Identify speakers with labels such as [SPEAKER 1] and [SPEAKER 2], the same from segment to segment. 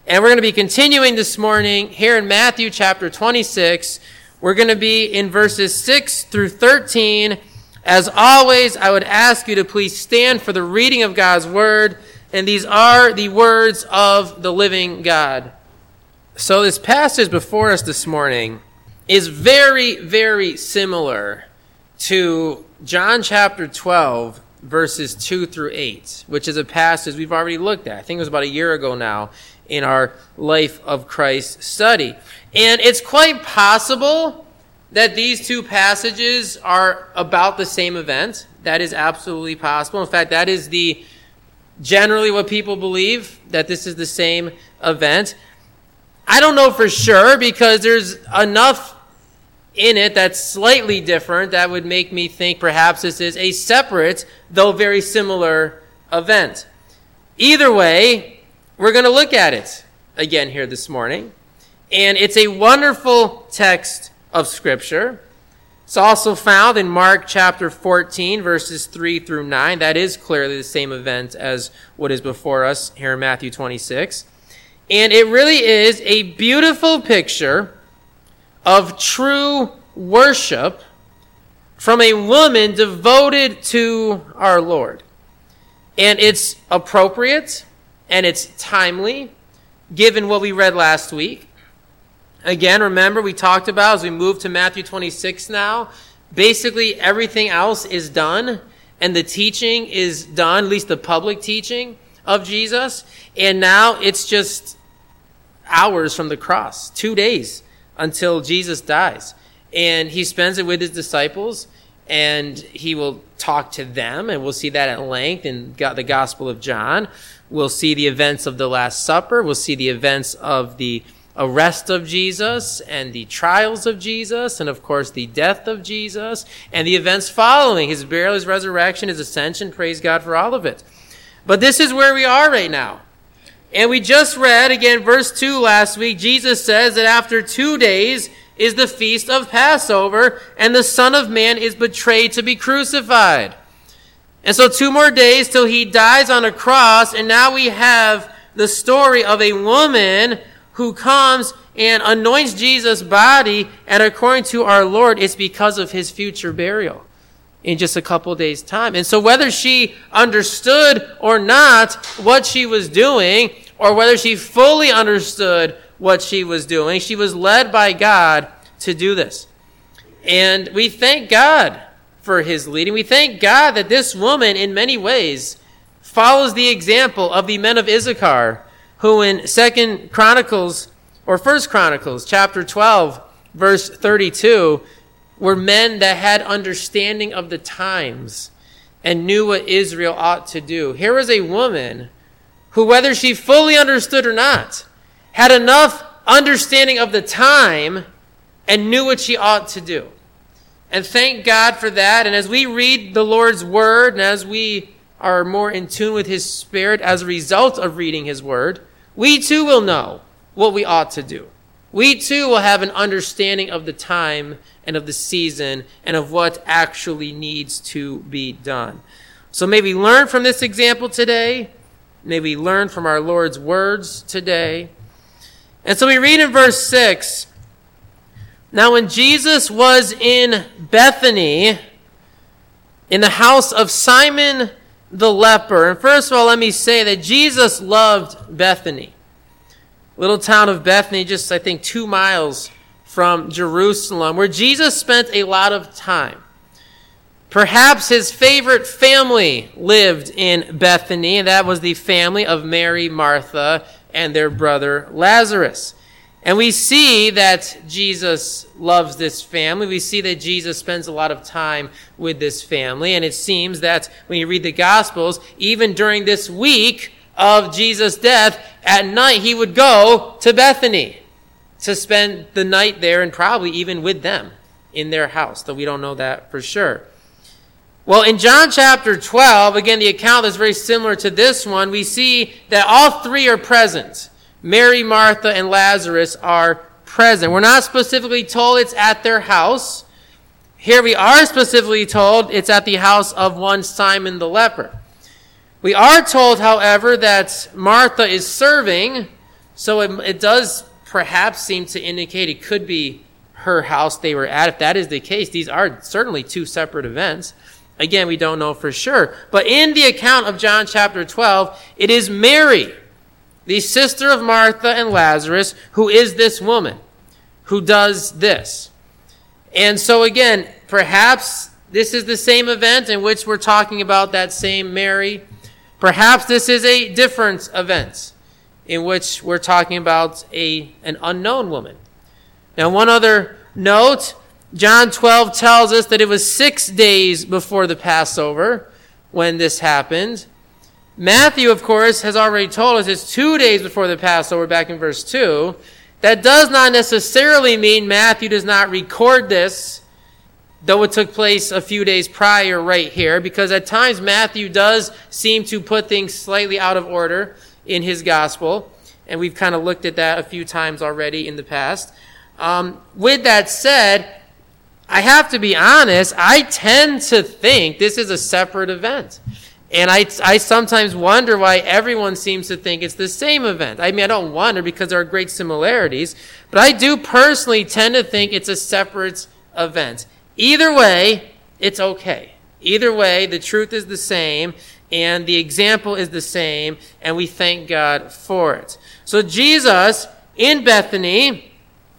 [SPEAKER 1] And we're going to be continuing this morning here in Matthew chapter 26. We're going to be in verses 6 through 13. As always, I would ask you to please stand for the reading of God's word. And these are the words of the living God. So this passage before us this morning is very, very similar to John chapter 12, verses 2 through 8, which is a passage we've already looked at. I think it was about a year ago now in our Life of Christ study. And it's quite possible that these two passages are about the same event. That is absolutely possible. In fact, that is generally what people believe, that this is the same event. I don't know for sure because there's enough in it that's slightly different that would make me think perhaps this is a separate, though very similar event. Either way, we're going to look at it again here this morning. And it's a wonderful text of Scripture. It's also found in Mark chapter 14, verses 3 through 9. That is clearly the same event as what is before us here in Matthew 26. And it really is a beautiful picture of true worship from a woman devoted to our Lord. And it's appropriate and it's timely, given what we read last week. Again, remember, we talked about, as we move to Matthew 26 now, basically everything else is done, and the teaching is done, at least the public teaching of Jesus. And now it's just hours from the cross, 2 days until Jesus dies. And he spends it with his disciples, and he will talk to them, and we'll see that at length in the Gospel of John. We'll see the events of the Last Supper. We'll see the events of the arrest of Jesus and the trials of Jesus and, of course, the death of Jesus and the events following his burial, his resurrection, his ascension. Praise God for all of it. But this is where we are right now. And we just read, again, verse 2 last week. Jesus says that after 2 days is the feast of Passover, and the Son of Man is betrayed to be crucified. And so 2 more days till he dies on a cross, and now we have the story of a woman who comes and anoints Jesus' body, and according to our Lord, it's because of his future burial in just a couple of days' time. And so whether she understood or not what she was doing, or whether she fully understood what she was doing, she was led by God to do this. And we thank God for his leading. We thank God that this woman, in many ways, follows the example of the men of Issachar, who in 1 Chronicles chapter 12, verse 32, were men that had understanding of the times and knew what Israel ought to do. Here was a woman who, whether she fully understood or not, had enough understanding of the time and knew what she ought to do. And thank God for that. And as we read the Lord's word, and as we are more in tune with his Spirit as a result of reading his word, we too will know what we ought to do. We too will have an understanding of the time and of the season and of what actually needs to be done. So may we learn from this example today. May we learn from our Lord's words today. And so we read in verse 6, "Now when Jesus was in Bethany, in the house of Simon the leper," and first of all, let me say that Jesus loved Bethany. Little town of Bethany, just I think 2 miles from Jerusalem, where Jesus spent a lot of time. Perhaps his favorite family lived in Bethany, and that was the family of Mary, Martha, and their brother Lazarus. And we see that Jesus loves this family. We see that Jesus spends a lot of time with this family. And it seems that when you read the Gospels, even during this week of Jesus' death, at night he would go to Bethany to spend the night there and probably even with them in their house, though we don't know that for sure. Well, in John chapter 12, again, the account is very similar to this one. We see that all three are present. Mary, Martha, and Lazarus are present. We're not specifically told it's at their house. Here we are specifically told it's at the house of one Simon the leper. We are told, however, that Martha is serving So it does perhaps seem to indicate it could be her house they were at. If that is the case, these are certainly two separate events. Again, we don't know for sure. But in the account of John chapter 12, it is Mary, the sister of Martha and Lazarus, who is this woman who does this. And so again, perhaps this is the same event in which we're talking about that same Mary. Perhaps this is a different event in which we're talking about an unknown woman. Now, one other note, John 12 tells us that it was 6 days before the Passover when this happened. Matthew, of course, has already told us it's 2 days before the Passover, back in verse 2. That does not necessarily mean Matthew does not record this, though it took place a few days prior right here, because at times Matthew does seem to put things slightly out of order in his gospel, and we've kind of looked at that a few times already in the past. With that said, I have to be honest, I tend to think this is a separate event. And I sometimes wonder why everyone seems to think it's the same event. I mean, I don't wonder because there are great similarities, but I do personally tend to think it's a separate event. Either way, it's okay. Either way, the truth is the same, and the example is the same, and we thank God for it. So Jesus in Bethany,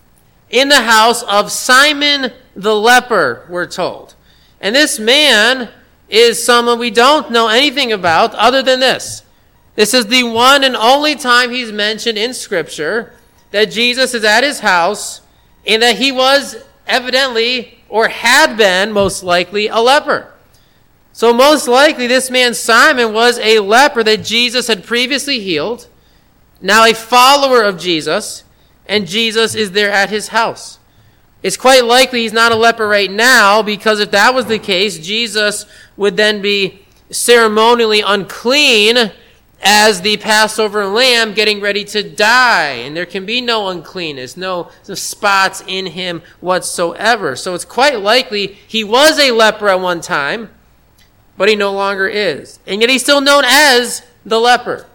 [SPEAKER 1] in the house of Simon the leper, we're told. And this man is someone we don't know anything about other than this. This is the one and only time he's mentioned in Scripture that Jesus is at his house and that he was evidently, or had been most likely, a leper. So most likely this man Simon was a leper that Jesus had previously healed, now a follower of Jesus, and Jesus is there at his house. It's quite likely he's not a leper right now, because if that was the case, Jesus would then be ceremonially unclean as the Passover lamb getting ready to die. And there can be no uncleanness, no spots in him whatsoever. So it's quite likely he was a leper at one time, but he no longer is. And yet he's still known as the leper.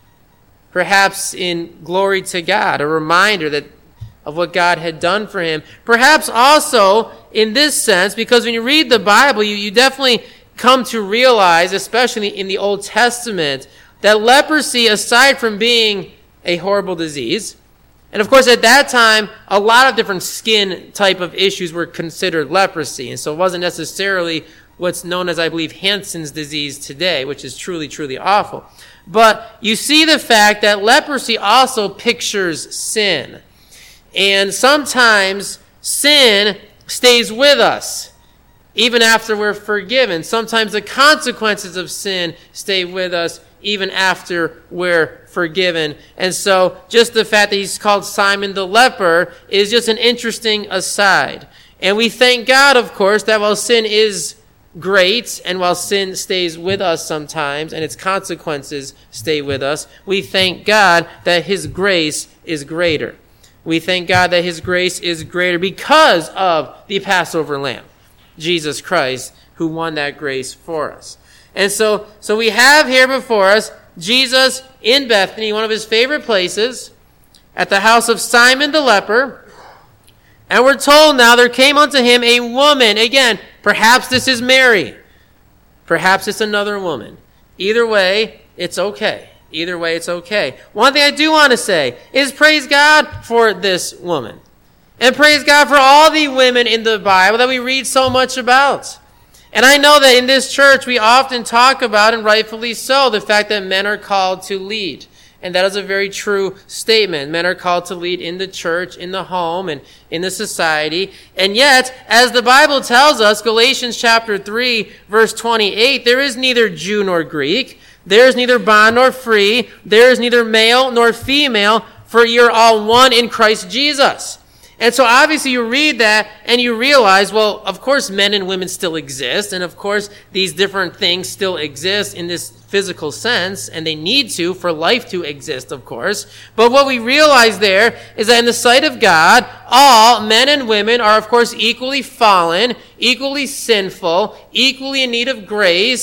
[SPEAKER 1] Perhaps in glory to God, a reminder of what God had done for him. Perhaps also in this sense, because when you read the Bible, you definitely come to realize, especially in the Old Testament, that leprosy, aside from being a horrible disease, and of course at that time, a lot of different skin type of issues were considered leprosy, and so it wasn't necessarily what's known as, I believe, Hansen's disease today, which is truly, truly awful. But you see the fact that leprosy also pictures sin. And sometimes sin stays with us, even after we're forgiven. Sometimes the consequences of sin stay with us, even after we're forgiven. And so just the fact that he's called Simon the leper is just an interesting aside. And we thank God, of course, that while sin is great, and while sin stays with us sometimes, and its consequences stay with us, we thank God that his grace is greater. We thank God that his grace is greater because of the Passover lamb, Jesus Christ, who won that grace for us. And so we have here before us Jesus in Bethany, one of his favorite places, at the house of Simon the leper. And we're told now there came unto him a woman. Again, perhaps this is Mary. Perhaps it's another woman. Either way, it's okay. Either way, it's okay. One thing I do want to say is praise God for this woman. And praise God for all the women in the Bible that we read so much about. And I know that in this church we often talk about, and rightfully so, the fact that men are called to lead. And that is a very true statement. Men are called to lead in the church, in the home, and in the society. And yet, as the Bible tells us, Galatians chapter 3, verse 28, there is neither Jew nor Greek, there is neither bond nor free, there is neither male nor female, for you're all one in Christ Jesus. And so obviously you read that and you realize, well, of course men and women still exist, and of course these different things still exist in this physical sense, and they need to for life to exist, of course. But what we realize there is that in the sight of God, all men and women are, of course, equally fallen, equally sinful, equally in need of grace,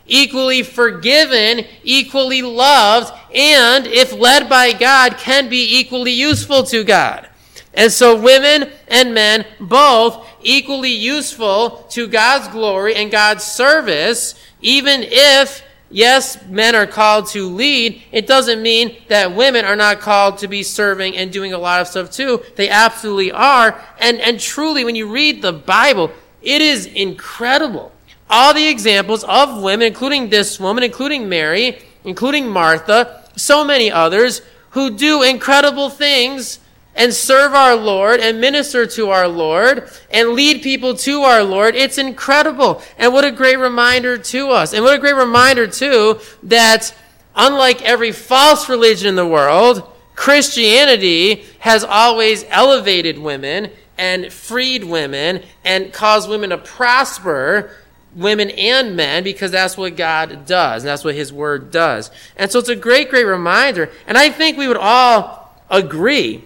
[SPEAKER 1] equally forgiven, equally loved, and if led by God, can be equally useful to God. And so women and men, both equally useful to God's glory and God's service, even if, yes, men are called to lead, it doesn't mean that women are not called to be serving and doing a lot of stuff too. They absolutely are. And truly, when you read the Bible, it is incredible. All the examples of women, including this woman, including Mary, including Martha, so many others, who do incredible things and serve our Lord and minister to our Lord and lead people to our Lord. It's incredible. And what a great reminder to us. And what a great reminder, too, that unlike every false religion in the world, Christianity has always elevated women and freed women and caused women to prosper, women and men, because that's what God does. And that's what his word does. And so it's a great, great reminder. And I think we would all agree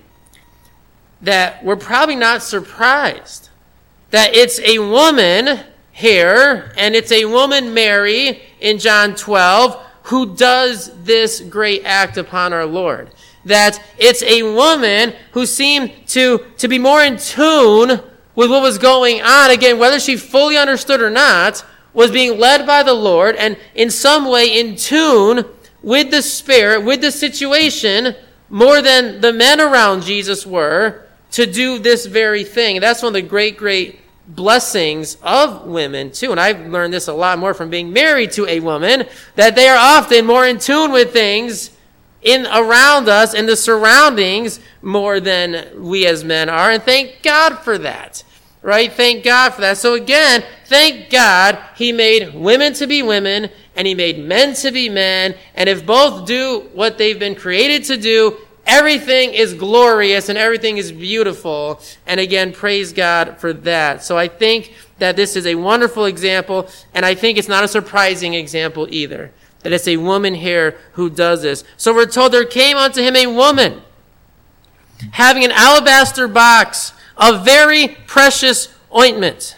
[SPEAKER 1] that we're probably not surprised that it's a woman here, and it's a woman, Mary, in John 12, who does this great act upon our Lord. That it's a woman who seemed to be more in tune with what was going on. Again, whether she fully understood or not, was being led by the Lord, and in some way in tune with the Spirit, with the situation, more than the men around Jesus were, to do this very thing. And that's one of the great, great blessings of women, too. And I've learned this a lot more from being married to a woman, that they are often more in tune with things in around us, in the surroundings, more than we as men are. And thank God for that. Right? Thank God for that. So again, thank God he made women to be women, and he made men to be men. And if both do what they've been created to do, everything is glorious and everything is beautiful. And again, praise God for that. So I think that this is a wonderful example, and I think it's not a surprising example either, that it's a woman here who does this. So we're told there came unto him a woman having an alabaster box of very precious ointment,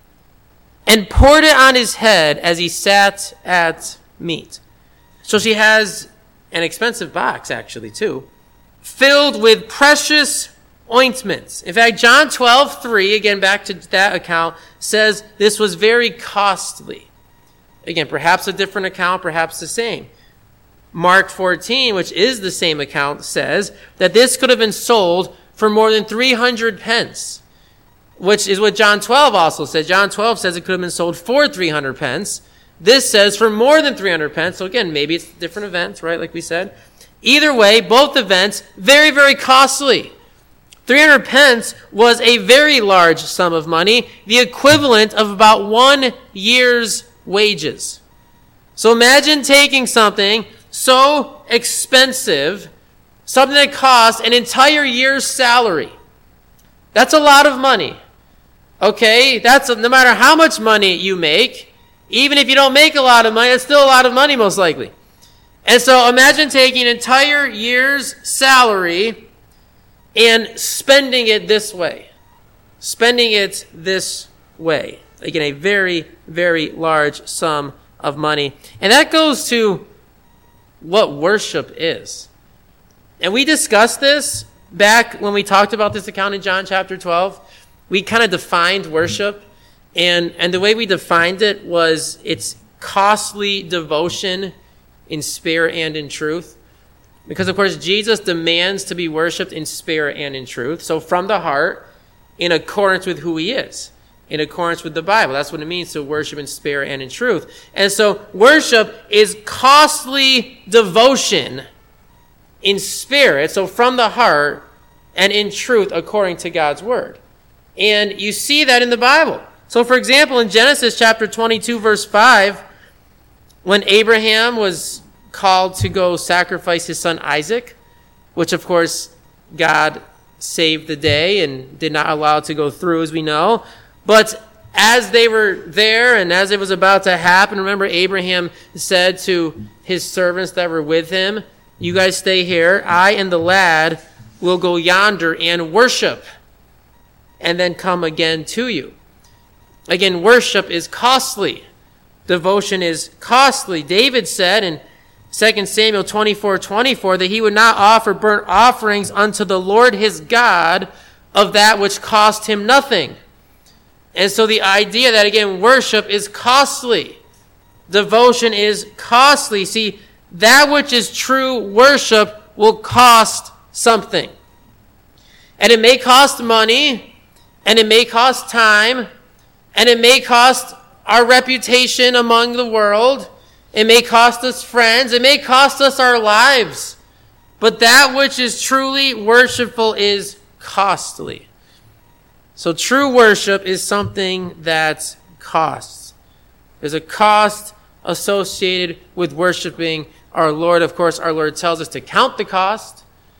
[SPEAKER 1] and poured it on his head as he sat at meat. So she has an expensive box, actually, too, filled with precious ointments. In fact, John 12:3, again, back to that account, says this was very costly. Again, perhaps a different account, perhaps the same. Mark 14, which is the same account, says that this could have been sold for more than 300 pence, which is what John 12 also says. John 12 says it could have been sold for 300 pence. This says for more than 300 pence. So again, maybe it's different events, right, like we said. Either way, both events, very, very costly. 300 pence was a very large sum of money, the equivalent of about 1 year's wages. So imagine taking something so expensive, something that costs an entire year's salary. That's a lot of money. Okay? No matter how much money you make, even if you don't make a lot of money, it's still a lot of money most likely. And so imagine taking an entire year's salary and spending it this way. Spending it this way. Again, a very, very large sum of money. And that goes to what worship is. And we discussed this back when we talked about this account in John chapter 12. We kind of defined worship. And the way we defined it was it's costly devotion in spirit and in truth. Because, of course, Jesus demands to be worshipped in spirit and in truth. So from the heart, in accordance with who he is, in accordance with the Bible. That's what it means to worship in spirit and in truth. And so worship is costly devotion in spirit, so from the heart, and in truth according to God's word. And you see that in the Bible. So, for example, in Genesis chapter 22, verse 5, when Abraham was called to go sacrifice his son Isaac, which, of course, God saved the day and did not allow it to go through, as we know. But as they were there and as it was about to happen, remember Abraham said to his servants that were with him, "You guys stay here. I and the lad will go yonder and worship and then come again to you." Again, worship is costly. devotion is costly. David said in 2 Samuel 24:24 that he would not offer burnt offerings unto the Lord his God of that which cost him nothing. And so the idea that, again, worship is costly. Devotion is costly. See, that which is true worship will cost something. And it may cost money, and it may cost time, and it may cost our reputation among the world. It may cost us friends. It may cost us our lives. But that which is truly worshipful is costly. So true worship is something that costs. There's a cost associated with worshiping our Lord. Of course, our Lord tells us to count the cost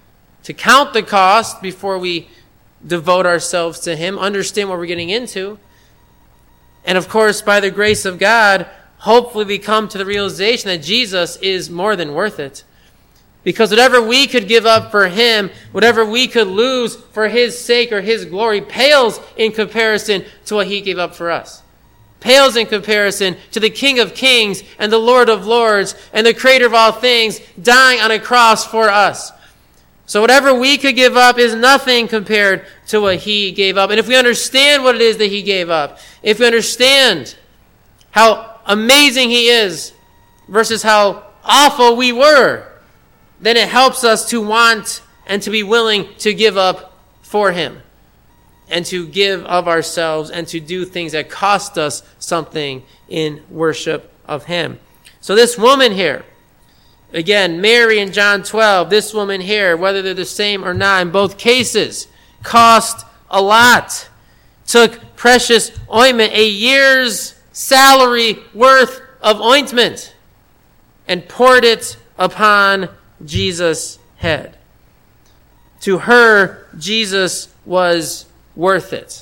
[SPEAKER 1] before we devote ourselves to him, understand what we're getting into. And of course, by the grace of God, hopefully we come to the realization that Jesus is more than worth it. Because whatever we could give up for him, whatever we could lose for his sake or his glory, pales in comparison to what he gave up for us. Pales in comparison to the King of Kings and the Lord of Lords and the Creator of all things dying on a cross for us. So whatever we could give up is nothing compared to what he gave up. And if we understand what it is that he gave up, if we understand how amazing he is versus how awful we were, then it helps us to want and to be willing to give up for him and to give of ourselves and to do things that cost us something in worship of him. So this woman here, again, Mary in John 12, this woman here, whether they're the same or not, in both cases, cost a lot. Took precious ointment, a year's salary worth of ointment, and poured it upon Jesus' head. To her, Jesus was worth it.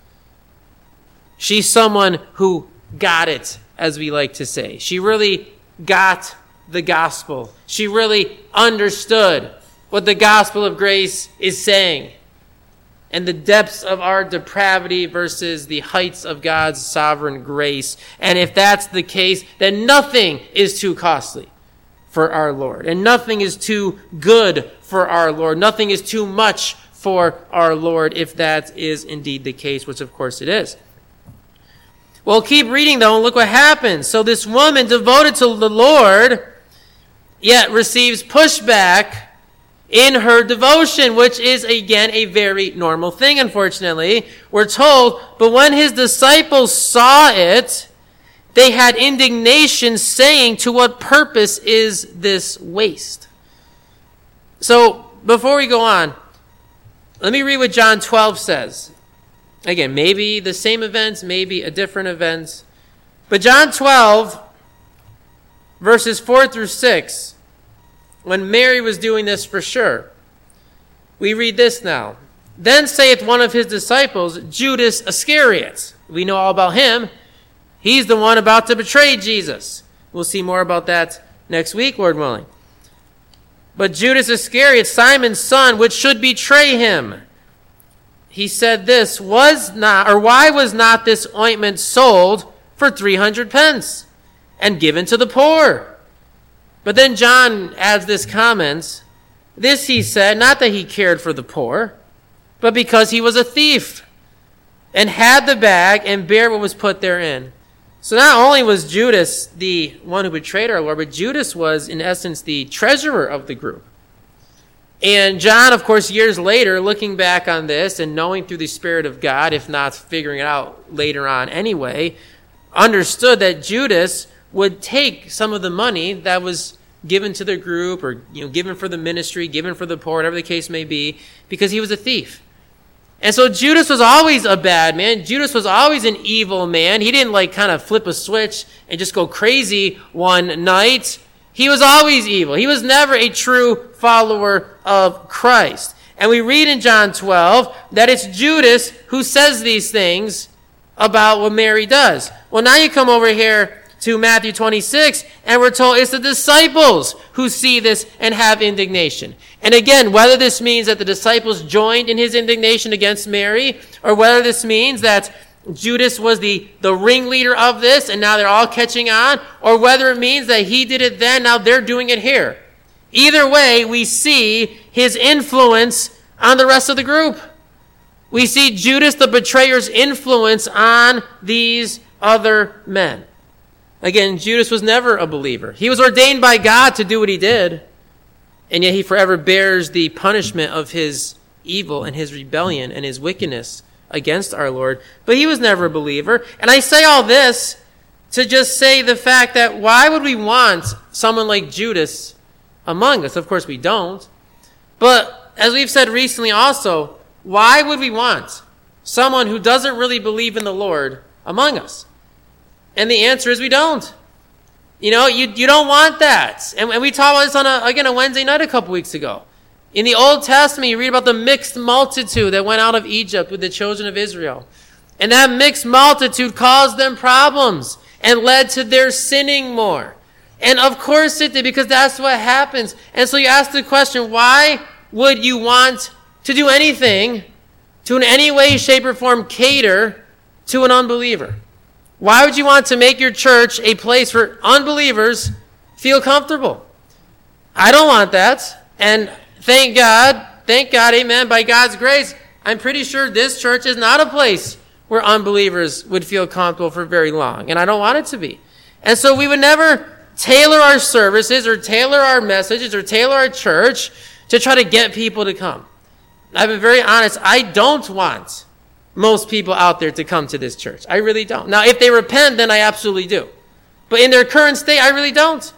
[SPEAKER 1] She's someone who got it, as we like to say. She really got the gospel. She really understood what the gospel of grace is saying and the depths of our depravity versus the heights of God's sovereign grace. And if that's the case, then nothing is too costly for our Lord. And nothing is too good for our Lord. Nothing is too much for our Lord, if that is indeed the case, which of course it is. Well, keep reading though, and look what happens. So this woman devoted to the Lord, yet receives pushback in her devotion, which is, again, a very normal thing, unfortunately. We're told, but when his disciples saw it, they had indignation, saying, to what purpose is this waste? So, before we go on, let me read what John 12 says. Again, maybe the same events, maybe a different event. But John 12, verses 4 through 6, when Mary was doing this for sure, we read this now. Then saith one of his disciples, Judas Iscariot. We know all about him. He's the one about to betray Jesus. We'll see more about that next week, Lord willing. But Judas Iscariot, Simon's son, which should betray him, he said this, why was not this ointment sold for 300 pence and given to the poor? But then John adds this comment, this he said, not that he cared for the poor, but because he was a thief and had the bag and bare what was put therein. So not only was Judas the one who betrayed our Lord, but Judas was, in essence, the treasurer of the group. And John, of course, years later, looking back on this and knowing through the Spirit of God, if not figuring it out later on anyway, understood that Judas would take some of the money that was given to the group or given for the ministry, given for the poor, whatever the case may be, because he was a thief. And so Judas was always a bad man. Judas was always an evil man. He didn't kind of flip a switch and just go crazy one night. He was always evil. He was never a true follower of Christ. And we read in John 12 that it's Judas who says these things about what Mary does. Well, now you come over here to Matthew 26, and we're told it's the disciples who see this and have indignation. And again, whether this means that the disciples joined in his indignation against Mary, or whether this means that Judas was the ringleader of this, and now they're all catching on, or whether it means that he did it then, now they're doing it here. Either way, we see his influence on the rest of the group. We see Judas the betrayer's influence on these other men. Again, Judas was never a believer. He was ordained by God to do what he did, and yet he forever bears the punishment of his evil and his rebellion and his wickedness against our Lord. But he was never a believer. And I say all this to just say the fact that why would we want someone like Judas among us? Of course we don't. But as we've said recently also, why would we want someone who doesn't really believe in the Lord among us? And the answer is we don't. You don't want that. And we talked about this on a Wednesday night a couple weeks ago. In the Old Testament, you read about the mixed multitude that went out of Egypt with the children of Israel. And that mixed multitude caused them problems and led to their sinning more. And of course it did, because that's what happens. And so you ask the question, why would you want to do anything to in any way, shape, or form cater to an unbeliever? Why would you want to make your church a place where unbelievers feel comfortable? I don't want that. And thank God, amen, by God's grace, I'm pretty sure this church is not a place where unbelievers would feel comfortable for very long. And I don't want it to be. And so we would never tailor our services or tailor our messages or tailor our church to try to get people to come. I've been very honest, I don't want most people out there to come to this church. I really don't. Now, if they repent, then I absolutely do. But in their current state, I really don't.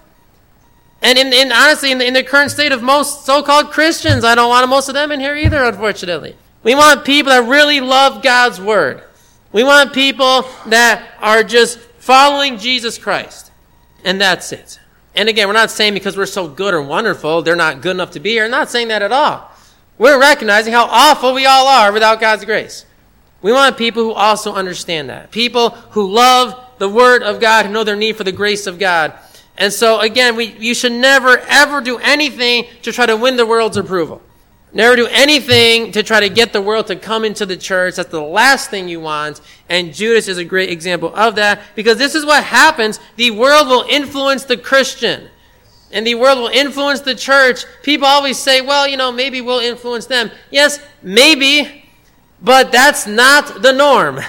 [SPEAKER 1] And honestly, in the current state of most so-called Christians, I don't want most of them in here either, unfortunately. We want people that really love God's word. We want people that are just following Jesus Christ. And that's it. And again, we're not saying because we're so good or wonderful, they're not good enough to be here. I'm not saying that at all. We're recognizing how awful we all are without God's grace. We want people who also understand that. People who love the Word of God, who know their need for the grace of God. And so, again, you should never, ever do anything to try to win the world's approval. Never do anything to try to get the world to come into the church. That's the last thing you want. And Judas is a great example of that, because this is what happens. The world will influence the Christian. And the world will influence the church. People always say, well, maybe we'll influence them. Yes, maybe. But that's not the norm,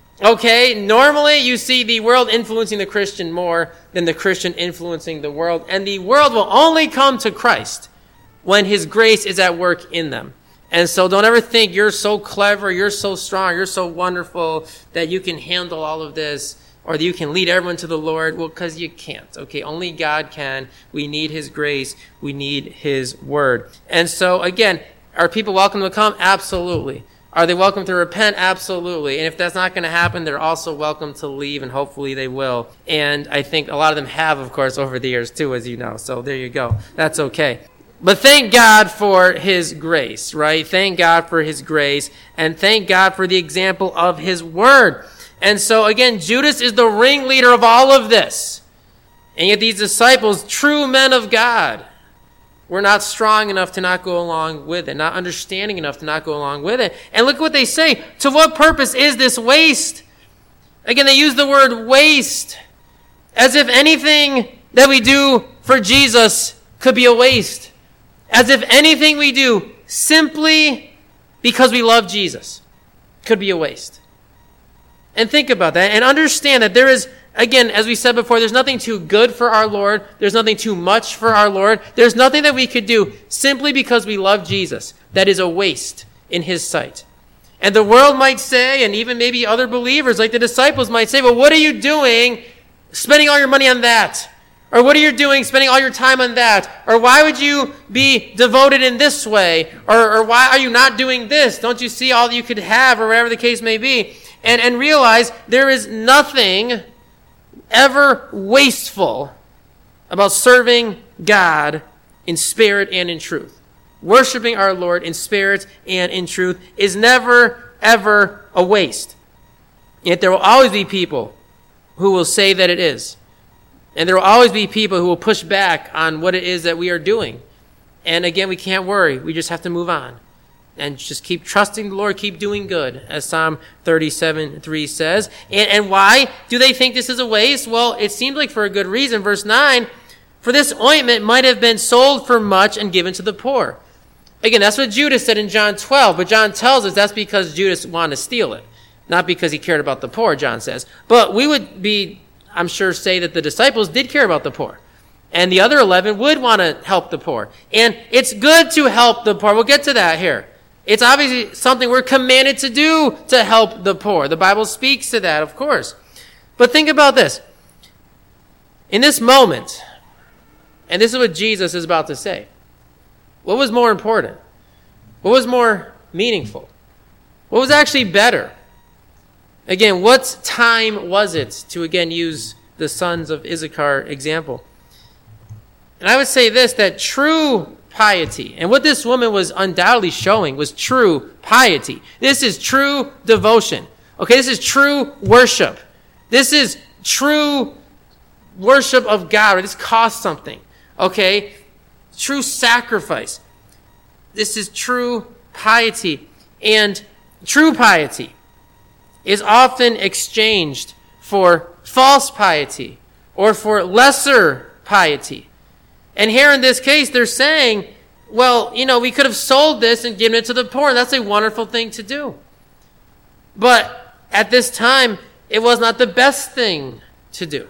[SPEAKER 1] okay? Normally, you see the world influencing the Christian more than the Christian influencing the world. And the world will only come to Christ when his grace is at work in them. And so don't ever think you're so clever, you're so strong, you're so wonderful that you can handle all of this or that you can lead everyone to the Lord. Well, because you can't, okay? Only God can. We need his grace. We need his word. And so, again, are people welcome to come? Absolutely. Are they welcome to repent? Absolutely. And if that's not going to happen, they're also welcome to leave, and hopefully they will. And I think a lot of them have, of course, over the years too, as you know. So there you go. That's okay. But thank God for his grace, right? Thank God for his grace, and thank God for the example of his word. And so again, Judas is the ringleader of all of this. And yet these disciples, true men of God, were not strong enough to not go along with it, not understanding enough to not go along with it. And look what they say. To what purpose is this waste? Again, they use the word waste as if anything that we do for Jesus could be a waste. As if anything we do simply because we love Jesus could be a waste. And think about that and understand that there is, again, as we said before, there's nothing too good for our Lord. There's nothing too much for our Lord. There's nothing that we could do simply because we love Jesus that is a waste in his sight. And the world might say, and even maybe other believers like the disciples might say, well, what are you doing spending all your money on that? Or what are you doing spending all your time on that? Or why would you be devoted in this way? Or why are you not doing this? Don't you see all you could have, or whatever the case may be? And realize there is nothing ever wasteful about serving God in spirit and in truth. Worshiping our Lord in spirit and in truth is never, ever a waste. Yet there will always be people who will say that it is. And there will always be people who will push back on what it is that we are doing. And again, we can't worry. We just have to move on. And just keep trusting the Lord, keep doing good, as Psalm 37:3 says. And why do they think this is a waste? Well, it seems like for a good reason. Verse 9, for this ointment might have been sold for much and given to the poor. Again, that's what Judas said in John 12, but John tells us that's because Judas wanted to steal it, not because he cared about the poor, John says. But we would be, I'm sure, say that the disciples did care about the poor. And the other 11 would want to help the poor. And it's good to help the poor. We'll get to that here. It's obviously something we're commanded to do to help the poor. The Bible speaks to that, of course. But think about this. In this moment, and this is what Jesus is about to say, what was more important? What was more meaningful? What was actually better? Again, what time was it, to again use the sons of Issachar example? And I would say this, that true piety, and what this woman was undoubtedly showing was true piety. This is true devotion. Okay, this is true worship. This is true worship of God. This costs something. Okay, true sacrifice. This is true piety. And true piety is often exchanged for false piety or for lesser piety. And here in this case, they're saying, well, we could have sold this and given it to the poor. That's a wonderful thing to do. But at this time, it was not the best thing to do.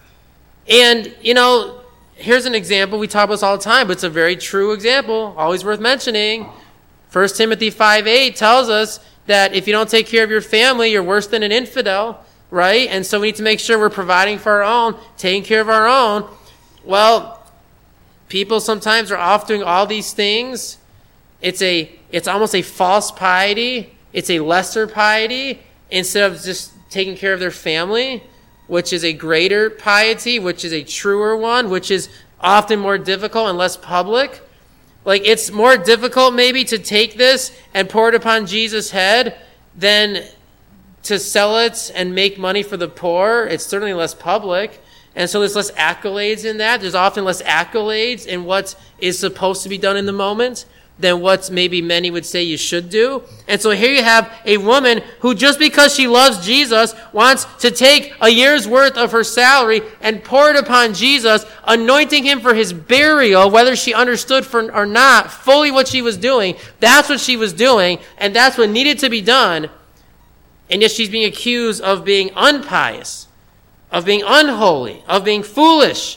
[SPEAKER 1] And, here's an example. We talk about this all the time, but it's a very true example, always worth mentioning. 1 Timothy 5:8 tells us that if you don't take care of your family, you're worse than an infidel, right? And so we need to make sure we're providing for our own, taking care of our own. Well, people sometimes are off doing all these things. It's almost a false piety. It's a lesser piety instead of just taking care of their family, which is a greater piety, which is a truer one, which is often more difficult and less public. Like, it's more difficult maybe to take this and pour it upon Jesus' head than to sell it and make money for the poor. It's certainly less public. And so there's less accolades in that. There's often less accolades in what is supposed to be done in the moment than what maybe many would say you should do. And so here you have a woman who, just because she loves Jesus, wants to take a year's worth of her salary and pour it upon Jesus, anointing him for his burial, whether she understood or not fully what she was doing. That's what she was doing, and that's what needed to be done. And yet she's being accused of being unpious, of being unholy, of being foolish,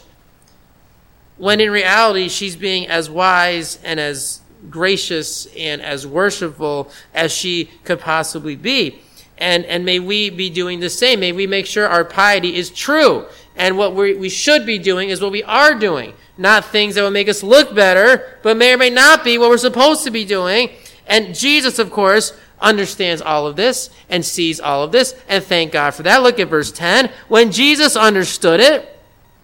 [SPEAKER 1] when in reality she's being as wise and as gracious and as worshipful as she could possibly be. And may we be doing the same. May we make sure our piety is true. And what we should be doing is what we are doing. Not things that will make us look better, but may or may not be what we're supposed to be doing. And Jesus, of course, understands all of this and sees all of this, and thank God for that. Look at verse 10. When Jesus understood it,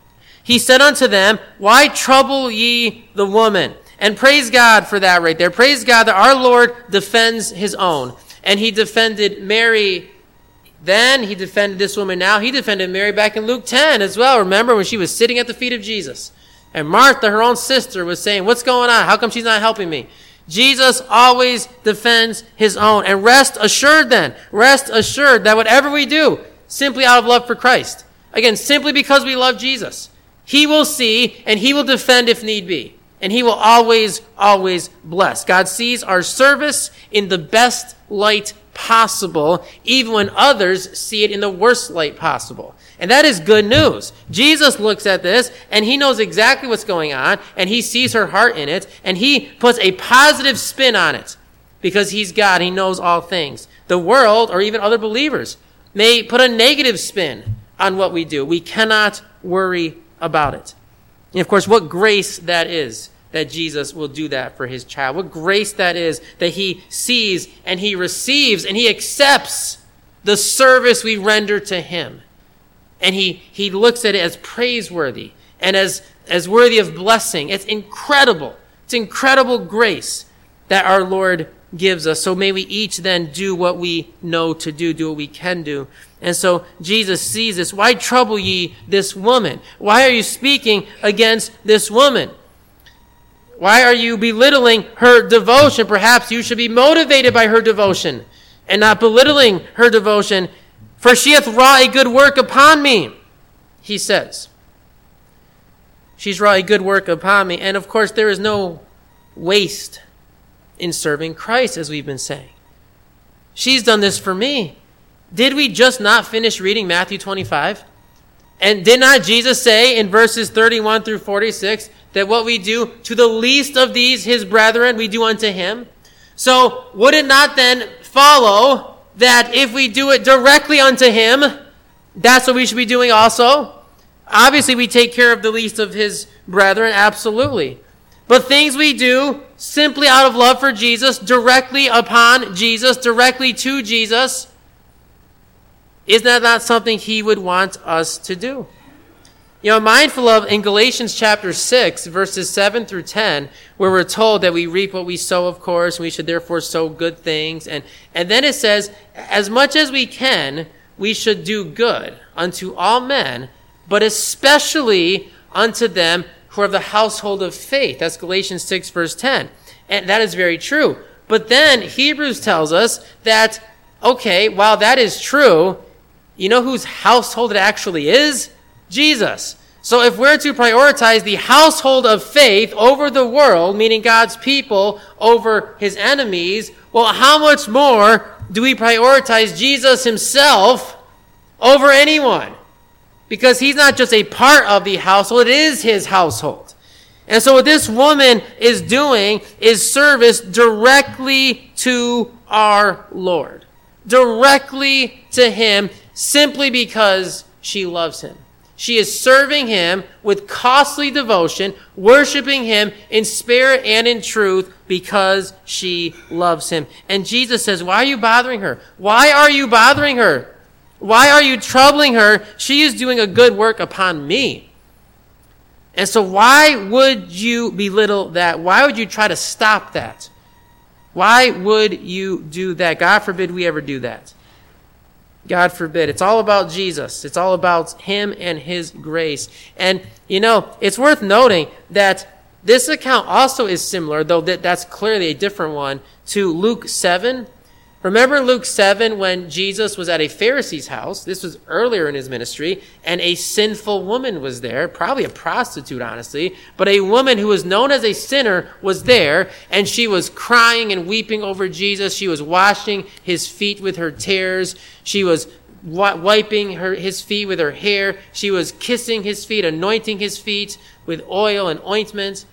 [SPEAKER 1] he said unto them, why trouble ye the woman? And praise God for that right there. Praise God that our Lord defends his own. And he defended Mary then, he defended this woman now. He defended Mary back in Luke 10 as well. Remember when she was sitting at the feet of Jesus. And Martha, her own sister, was saying, what's going on? How come she's not helping me? Jesus always defends his own. And rest assured that whatever we do, simply out of love for Christ, again, simply because we love Jesus, he will see and he will defend if need be. And he will always, always bless. God sees our service in the best light possible, even when others see it in the worst light possible. And that is good news. Jesus looks at this, and he knows exactly what's going on, and he sees her heart in it, and he puts a positive spin on it. Because he's God, he knows all things. The world, or even other believers, may put a negative spin on what we do. We cannot worry about it. And of course, what grace that is that Jesus will do that for his child. What grace that is that he sees and he receives and he accepts the service we render to him. And he looks at it as praiseworthy and as worthy of blessing. It's incredible. It's incredible grace that our Lord gives us. So may we each then do what we know to do what we can do. And so Jesus sees this. Why trouble ye this woman? Why are you speaking against this woman? Why are you belittling her devotion? Perhaps you should be motivated by her devotion and not belittling her devotion. For she hath wrought a good work upon me, he says. She's wrought a good work upon me. And of course, there is no waste in serving Christ, as we've been saying. She's done this for me. Did we just not finish reading Matthew 25? And did not Jesus say in verses 31 through 46 that what we do to the least of these, his brethren, we do unto him? So would it not then follow that if we do it directly unto him, that's what we should be doing also? Obviously, we take care of the least of his brethren, absolutely. But things we do simply out of love for Jesus, directly upon Jesus, directly to Jesus, is that not something he would want us to do? You know, I'm mindful of in Galatians chapter 6, verses 7 through 10, where we're told that we reap what we sow, of course, and we should therefore sow good things. And then it says, as much as we can, we should do good unto all men, but especially unto them who are of the household of faith. That's Galatians 6, verse 10. And that is very true. But then Hebrews tells us that, okay, while that is true, you know whose household it actually is? Jesus. So if we're to prioritize the household of faith over the world, meaning God's people over his enemies, well, how much more do we prioritize Jesus himself over anyone? Because he's not just a part of the household, it is his household. And so what this woman is doing is service directly to our Lord. Directly to him, simply because she loves him. She is serving him with costly devotion, worshiping him in spirit and in truth because she loves him. And Jesus says, why are you bothering her? Why are you bothering her? Why are you troubling her? She is doing a good work upon me. And so why would you belittle that? Why would you try to stop that? Why would you do that? God forbid we ever do that. God forbid. It's all about Jesus. It's all about him and his grace. And, you know, it's worth noting that this account also is similar, though that's clearly a different one, to Luke 7. Remember Luke 7 when Jesus was at a Pharisee's house? This was earlier in his ministry, and a sinful woman was there, probably a prostitute, honestly, but a woman who was known as a sinner was there, and she was crying and weeping over Jesus. She was washing his feet with her tears. She was wiping his feet with her hair. She was kissing his feet, anointing his feet with oil and ointment.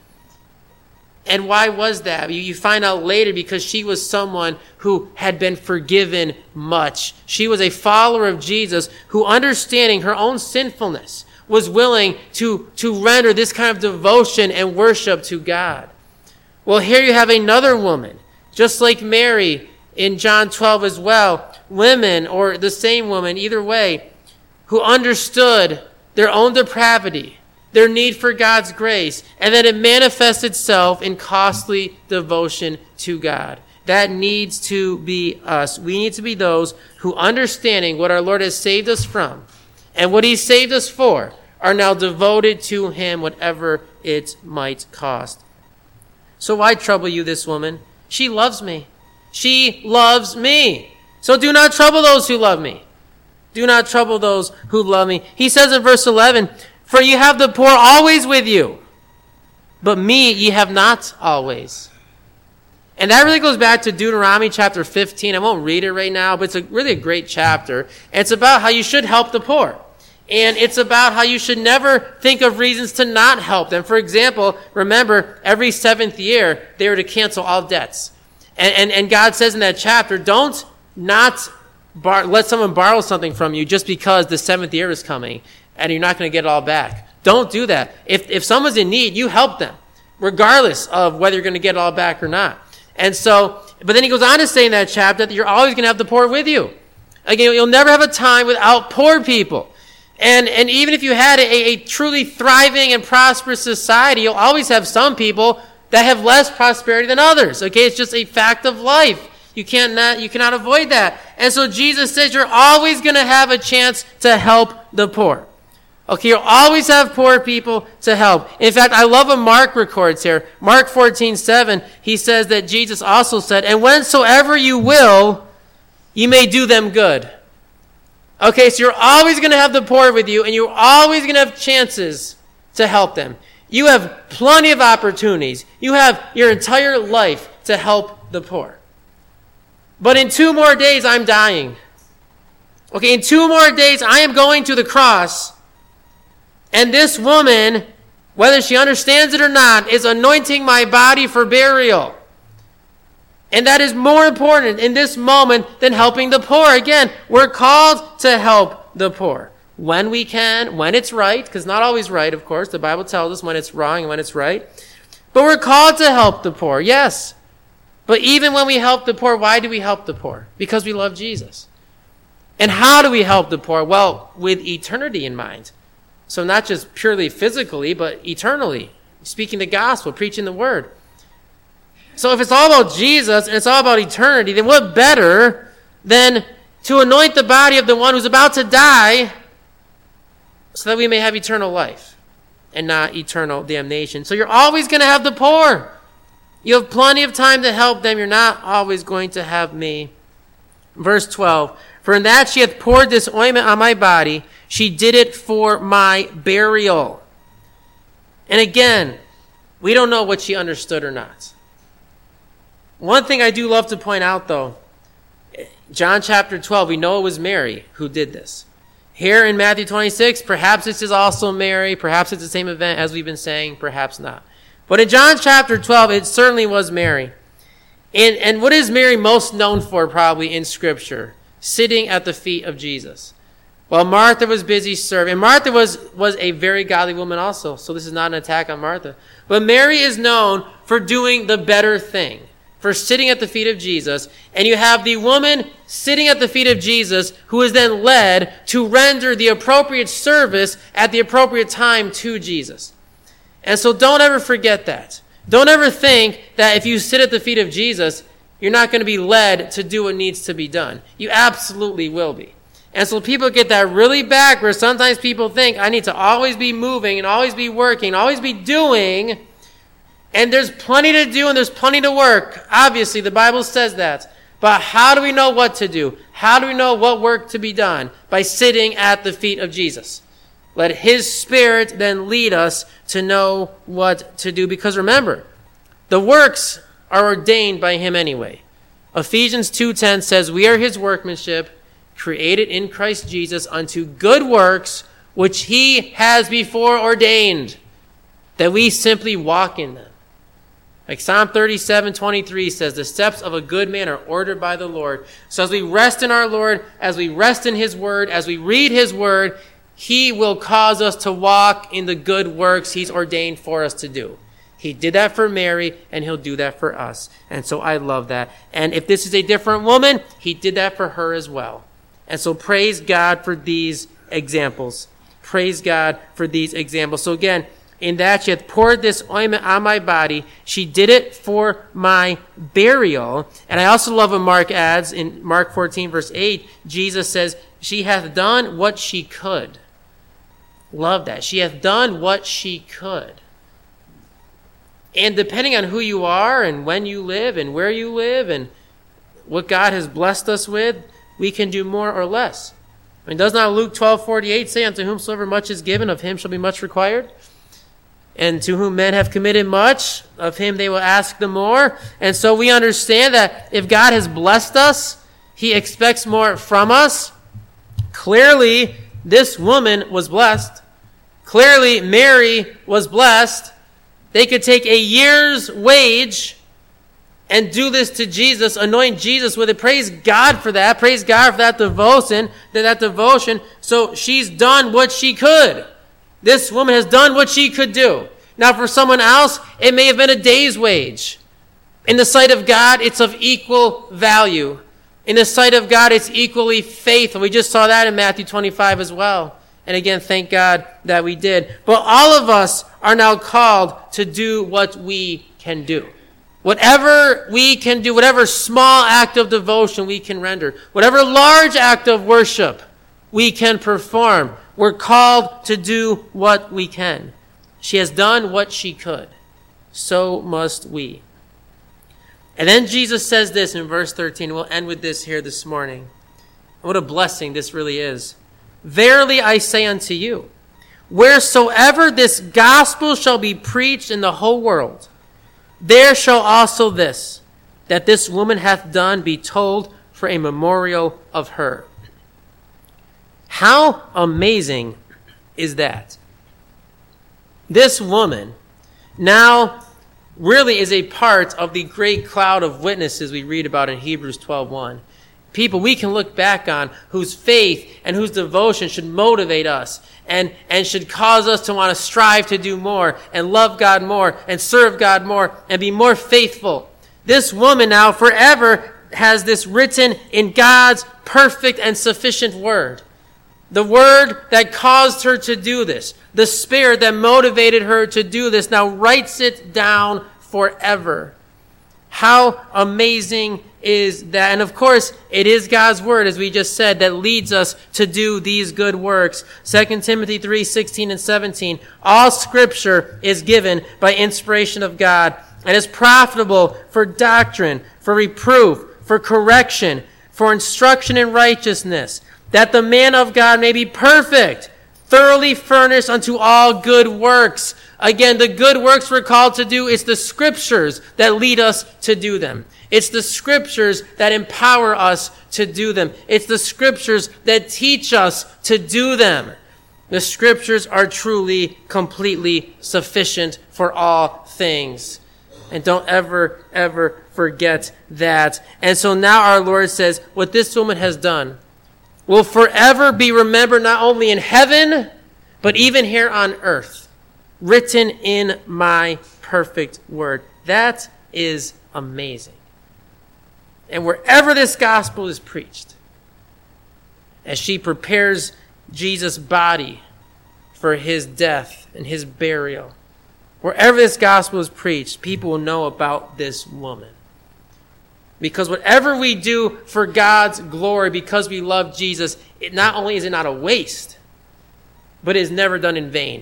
[SPEAKER 1] And why was that? You find out later, because she was someone who had been forgiven much. She was a follower of Jesus who, understanding her own sinfulness, was willing to render this kind of devotion and worship to God. Well, here you have another woman, just like Mary in John 12 as well. Women, or the same woman, either way, who understood their own depravity, their need for God's grace, and that it manifests itself in costly devotion to God. That needs to be us. We need to be those who, understanding what our Lord has saved us from and what he saved us for, are now devoted to him, whatever it might cost. So why trouble you, this woman? She loves me. She loves me. So do not trouble those who love me. Do not trouble those who love me. He says in verse 11, for you have the poor always with you, but me ye have not always. And that really goes back to Deuteronomy chapter 15. I won't read it right now, but it's really a great chapter. And it's about how you should help the poor. And it's about how you should never think of reasons to not help them. For example, remember, every 7th year, they were to cancel all debts. And God says in that chapter, don't not let someone borrow something from you just because the 7th year is coming and you're not going to get it all back. Don't do that. If someone's in need, you help them, regardless of whether you're going to get it all back or not. And so, but then he goes on to say in that chapter that you're always going to have the poor with you. Again, you'll never have a time without poor people. And even if you had a truly thriving and prosperous society, you'll always have some people that have less prosperity than others. Okay, it's just a fact of life. You cannot avoid that. And so Jesus says you're always going to have a chance to help the poor. Okay, you'll always have poor people to help. In fact, I love what Mark records here. Mark 14:7, he says that Jesus also said, and whensoever you will, you may do them good. Okay, so you're always going to have the poor with you, and you're always going to have chances to help them. You have plenty of opportunities. You have your entire life to help the poor. But in 2 more days, I'm dying. Okay, in 2 more days, I am going to the cross. And this woman, whether she understands it or not, is anointing my body for burial. And that is more important in this moment than helping the poor. Again, we're called to help the poor. When we can, when it's right, because not always right, of course. The Bible tells us when it's wrong and when it's right. But we're called to help the poor, yes. But even when we help the poor, why do we help the poor? Because we love Jesus. And how do we help the poor? Well, with eternity in mind. So not just purely physically, but eternally. Speaking the gospel, preaching the word. So if it's all about Jesus and it's all about eternity, then what better than to anoint the body of the one who's about to die so that we may have eternal life and not eternal damnation. So you're always going to have the poor. You have plenty of time to help them. You're not always going to have me. Verse 12, for in that she hath poured this ointment on my body, she did it for my burial. And again, we don't know what she understood or not. One thing I do love to point out, though, John chapter 12, we know it was Mary who did this. Here in Matthew 26, perhaps this is also Mary, perhaps it's the same event as we've been saying, perhaps not. But in John chapter 12, it certainly was Mary. And what is Mary most known for probably in Scripture? Sitting at the feet of Jesus. Well, Martha was busy serving. And Martha was a very godly woman also, so this is not an attack on Martha. But Mary is known for doing the better thing, for sitting at the feet of Jesus. And you have the woman sitting at the feet of Jesus who is then led to render the appropriate service at the appropriate time to Jesus. And so don't ever forget that. Don't ever think that if you sit at the feet of Jesus, you're not going to be led to do what needs to be done. You absolutely will be. And so people get that really backwards. Sometimes people think, I need to always be moving and always be working, always be doing. And there's plenty to do and there's plenty to work. Obviously, the Bible says that. But how do we know what to do? How do we know what work to be done? By sitting at the feet of Jesus. Let his Spirit then lead us to know what to do. Because remember, the works are ordained by him anyway. Ephesians 2:10 says, we are his workmanship, created in Christ Jesus unto good works, which he has before ordained, that we simply walk in them. Like Psalm 37:23 says, the steps of a good man are ordered by the Lord. So as we rest in our Lord, as we rest in his word, as we read his word, he will cause us to walk in the good works he's ordained for us to do. He did that for Mary, and he'll do that for us. And so I love that. And if this is a different woman, he did that for her as well. And so praise God for these examples. Praise God for these examples. So again, in that she hath poured this ointment on my body, she did it for my burial. And I also love what Mark adds in Mark 14, verse 8. Jesus says, she hath done what she could. Love that. She hath done what she could. And depending on who you are and when you live and where you live and what God has blessed us with, we can do more or less. I mean, does not Luke 12:48 say, unto whomsoever much is given, of him shall be much required? And to whom men have committed much, of him they will ask the more. And so we understand that if God has blessed us, he expects more from us. Clearly, this woman was blessed. Clearly, Mary was blessed. They could take a year's wage and do this to Jesus, anoint Jesus with it. Praise God for that. Praise God for that devotion. So she's done what she could. This woman has done what she could do. Now for someone else, it may have been a day's wage. In the sight of God, it's of equal value. In the sight of God, it's equally faithful. We just saw that in Matthew 25 as well. And again, thank God that we did. But all of us are now called to do what we can do. Whatever we can do, whatever small act of devotion we can render, whatever large act of worship we can perform, We're called to do what we can. She has done what she could. So must we. And then Jesus says this in verse 13. We'll end with this here this morning. What a blessing this really is. Verily I say unto you, wheresoever this gospel shall be preached in the whole world, there shall also this, that this woman hath done, be told for a memorial of her. How amazing is that? This woman now really is a part of the great cloud of witnesses we read about in Hebrews 12:1. People we can look back on whose faith and whose devotion should motivate us and should cause us to want to strive to do more and love God more and serve God more and be more faithful. This woman now forever has this written in God's perfect and sufficient word. The word that caused her to do this, the spirit that motivated her to do this, now writes it down forever. How amazing is that? And of course, it is God's word, as we just said, that leads us to do these good works. 2 Timothy 3:16 and 17. All scripture is given by inspiration of God and is profitable for doctrine, for reproof, for correction, for instruction in righteousness, that the man of God may be perfect, thoroughly furnished unto all good works. Again, the good works we're called to do, it's the scriptures that lead us to do them. It's the scriptures that empower us to do them. It's the scriptures that teach us to do them. The scriptures are truly, completely sufficient for all things. And don't ever, ever forget that. And so now our Lord says, what this woman has done will forever be remembered not only in heaven, but even here on earth, written in my perfect word. That is amazing. And wherever this gospel is preached, as she prepares Jesus' body for his death and his burial, wherever this gospel is preached, people will know about this woman. Because whatever we do for God's glory, because we love Jesus, it not only is it not a waste, but it is never done in vain.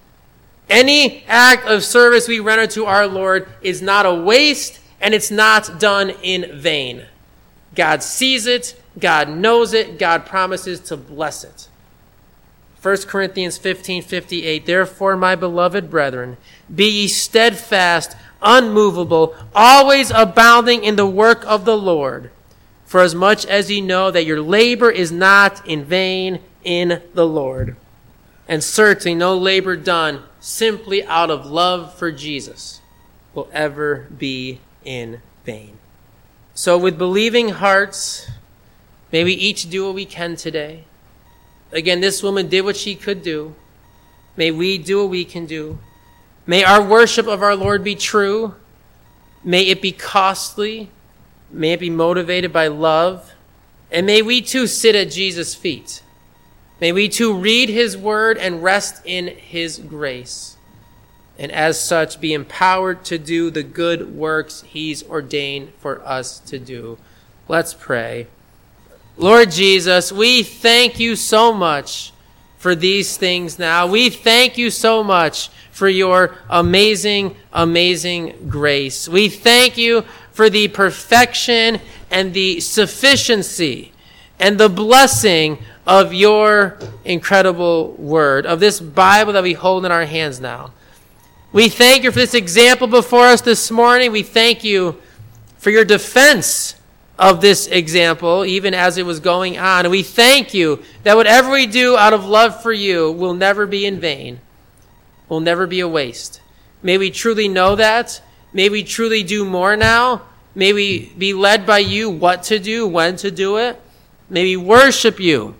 [SPEAKER 1] Any act of service we render to our Lord is not a waste, and it's not done in vain. God sees it, God knows it, God promises to bless it. 1 Corinthians 15:58, therefore, my beloved brethren, be ye steadfast, unmovable, always abounding in the work of the Lord, for as much as ye know that your labor is not in vain in the Lord. And certainly no labor done simply out of love for Jesus will ever be in vain. So with believing hearts, may we each do what we can today. Again, this woman did what she could do. May we do what we can do. May our worship of our Lord be true. May it be costly. May it be motivated by love. And may we too sit at Jesus' feet. May we too read his word and rest in his grace. And as such, be empowered to do the good works he's ordained for us to do. Let's pray. Lord Jesus, we thank you so much for these things now. We thank you so much for your amazing, amazing grace. We thank you for the perfection and the sufficiency and the blessing of your incredible word, of this Bible that we hold in our hands now. We thank you for this example before us this morning. We thank you for your defense of this example, even as it was going on. And we thank you that whatever we do out of love for you will never be in vain, will never be a waste. May we truly know that. May we truly do more now. May we be led by you what to do, when to do it. May we worship you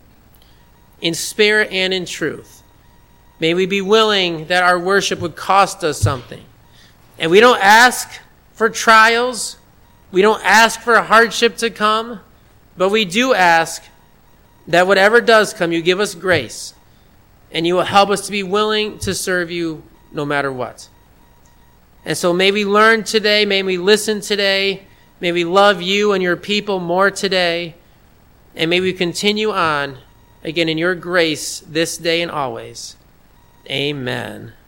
[SPEAKER 1] in spirit and in truth. May we be willing that our worship would cost us something. And we don't ask for trials. We don't ask for a hardship to come. But we do ask that whatever does come, you give us grace. And you will help us to be willing to serve you no matter what. And so may we learn today. May we listen today. May we love you and your people more today. And may we continue on again in your grace this day and always. Amen.